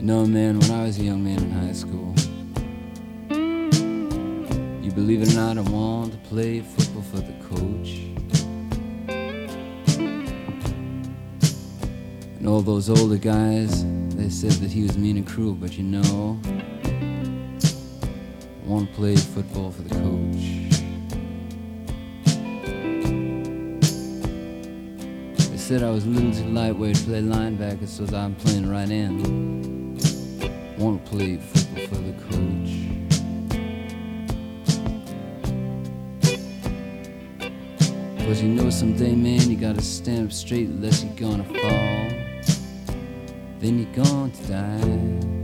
No, man, when I was a young man in high school, you believe it or not, I wanted to play football for the coach. And all those older guys, they said that he was mean and cruel, but you know, I want to play football for the coach. They said I was a little too lightweight to play linebacker, so I'm playing right end. Want to play football for the coach. Cause you know someday, man, you gotta stand up straight unless you're gonna fall. Then you're going to die.